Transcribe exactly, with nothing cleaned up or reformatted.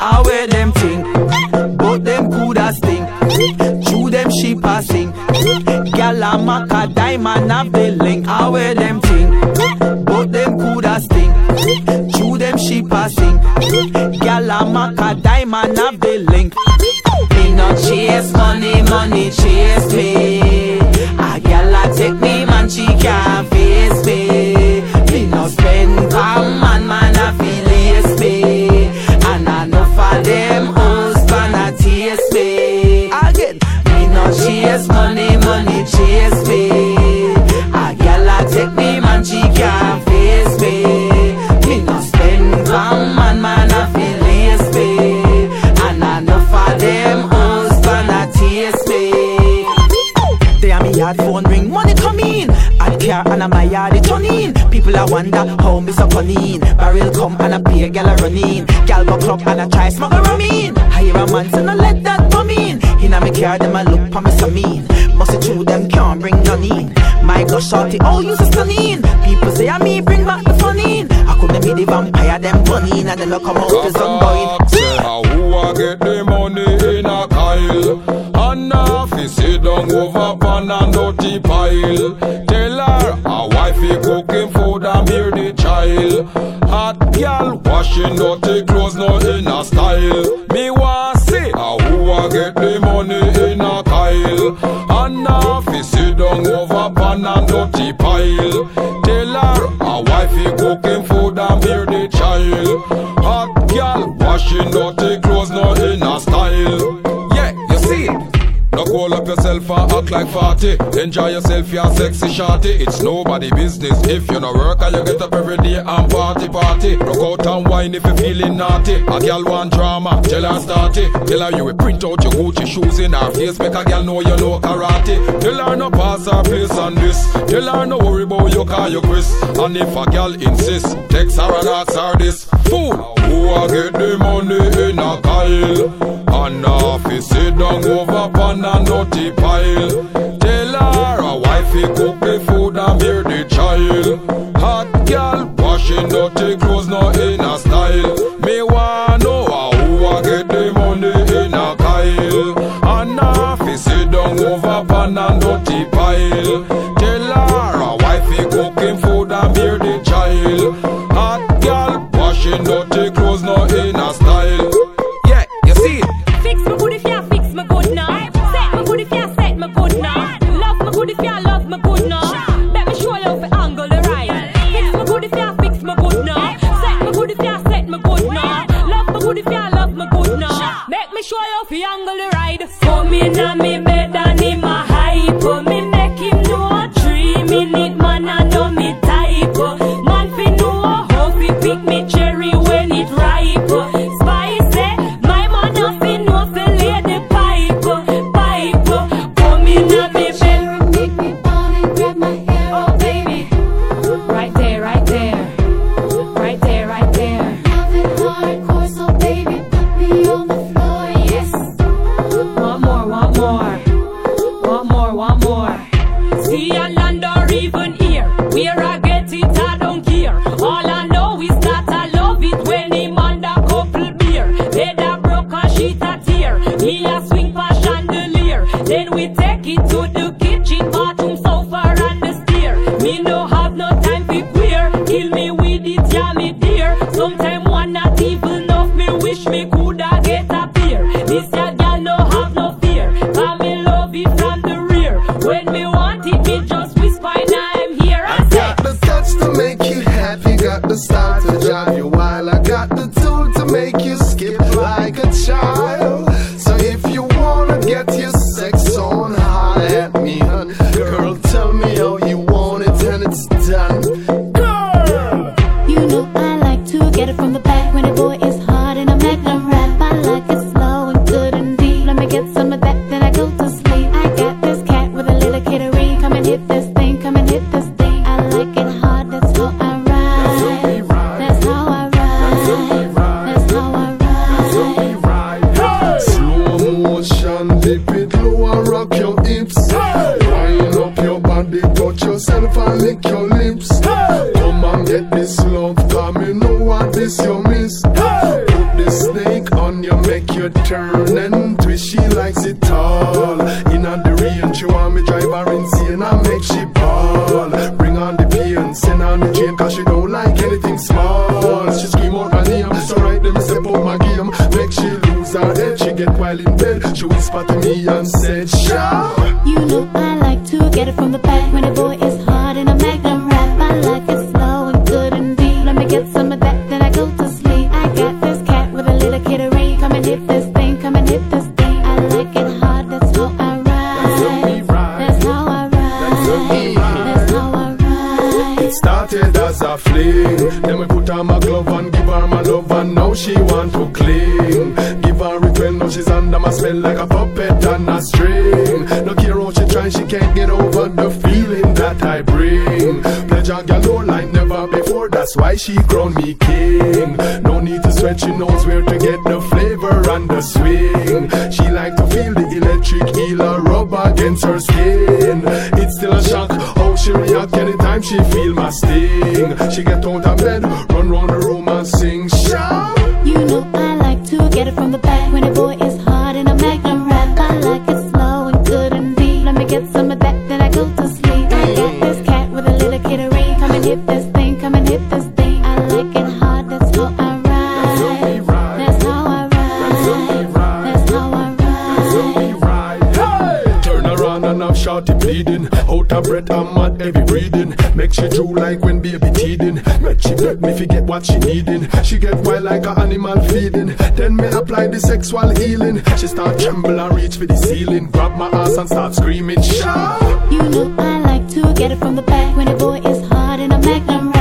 I wear them thing, but them good as thing. Chew them sheep a sing. Gyal a maca diamond have the link. I wear them thing, but them good as thing. Chew them sheep a sing. Gyal a maca diamond have the link. Me no chase money, money chase me. A gyal a take me man, she can't face me. Me no spend palm man, man a feel lace me. And I know for them husband a taste me. Again, me no chase money, money chase me. A gyal a take me man, she can't face me. Me no spend palm man, man a feel lace me. And I know for them husband a taste me. They are me yard phone ring, money come in. Add car and a my yard it turn in. People a wonder how me so cunning. Barrel come and a pay, gal a run in. Gal go club and a try smoke a rum in. Hire a man so no let that come in. Inna me car them a look pa me so mean. Must it true them can't bring none in. My gosh shorty, oh you so stunning. People say I me bring back the fun in. I couldn't be the vampire them funny. And then I come out the sun boy. Say how who a get the money in a Kyle. And now fi sit down over pan and dirty pile. Tell her a wifey cooking food and bear the child. Hot girl washing dirty clothes no in a style. Me want see how who a get the money in a Kyle. And now fi sit down over pan and dirty pile. Tell her a wifey cooking food and bear the child. Hot girl washing dirty clothes no in a style. Yeah, you see it. No call up yourself and act like forty. Enjoy yourself, you're sexy shorty. It's nobody business if you no work and you get up every day and party party. Rock out and wine if you're feeling naughty. A girl want drama, tell her start it. Tell her you will print out your Gucci shoes in her face. Make a girl know you know karate. Tell her no pass her place on this. Tell her no worry about you call you Chris. And if a girl insists, text her and ask her this. Fool, who a get the money in a Kyle? And now fi sit down over pan and dirty pile. Tell her a wifey cook the food and bear the child. Hot girl washing dirty clothes no in a style. Me want know how who a get the money in a Kyle. And now fi sit down over pan and dirty pile. Tell her a wifey cooking food and bear the child. Hot girl washing dirty clothes no in a style. Yeah, you see it. Fix me good if you fix me good now. Set me good if you set me good now. Love me good if you love me good now. Bet me show you for angle the right. Fix me good if you fix me good now. Set me good if you set me good now. Love me good if you love me good now. Make me show you for angle the right. Come in and me bed and in my hype. Me make him know three minute man and know me type. Man fi know how fi pick me cherry when it ripe. Spicy. See a land or even here. Where I get it, I don't care. All I know is that I love it when him and a couple beer. Head a broke and sheet a tear. Me a swing for chandelier. Then we take it to the kitchen, bathroom, sofa and the stair. Me no have no time for queer. Kill me with it, yeah me dear. Sometime one not even enough. Me wish me coulda get a beer. This ya gal no have no fear. Cause me love it from the rear. When me want it, me just whisper and I'm here. I, I got the touch to make you happy, got the style to drive you wild. I got the tool to make you skip like a child. So if you wanna get your sex on, holler at me, hun. Girl, tell me how you want it and it's done. Girl! You know I like to get it from the back when the boy is hard and I'm acting a rap. I like it slow and good and deep. Let me get some of that, then I go to sleep. I got this cat with a little kittery. Come and hit this thing, come and hit this thing. I like it hard, that's how I ride. That's how I ride. That's how I ride. Slow motion, dip it low and rock your hips. Wind up your body, touch yourself and lick your lips. Come and get this love, come you know what this you miss. you turn and twist, she likes it all. In on the rain, she want me drive her insane and make she ball. Bring on the pain, send on the chain, cause she don't like anything small. She scream out my name, so right then me step out my game. Make she lose her head, she get wild in bed. She whisper to me and said, Shout. You know I like to get it from the back when a boy is hard and a magnum rap. I like it slow and good and deep. Let me get some of that, then I go to sleep. I got this cat with a little kittery. Come and hit this thing, come and hit this thing. I like it hard, that's how I ride. That's how I ride. That's how I ride. It started as a fling, then we put on my glove and give her my love, and now she want to cling. Give her it when now she's under my spell like a puppet on a string. No care how she try, she can't get over the feeling that I bring. Pleasure galore like never before, that's why she crowned me king. No need to sweat, she knows where to get the flavor and the swing. She like to feel the electric healer rub against her skin. It's still a shock how she react anytime she feel my sting. She get out of bed, run round the room and sing, shout. You know I like to get it from the back when a boy is hard and a magnum rap. I like it slow and good and deep. Let me get some of that, then I go to sleep. I got this cat with a little kittery. Come and hit this thing, come and hit this thing. I like it hard, that's how I ride. That's how I ride. That's how I ride. Hey! Turn around and have shorty bleeding. Out of breath and mad heavy breathing. Make she drool like when baby teething. Make she beg me forget what she needing. She get wild like a animal feeding. Then me apply the sexual healing. She start tremble and reach for the ceiling. Grab my ass and start screaming, shout. You know I like to get it from the back when a boy is hard and a magnum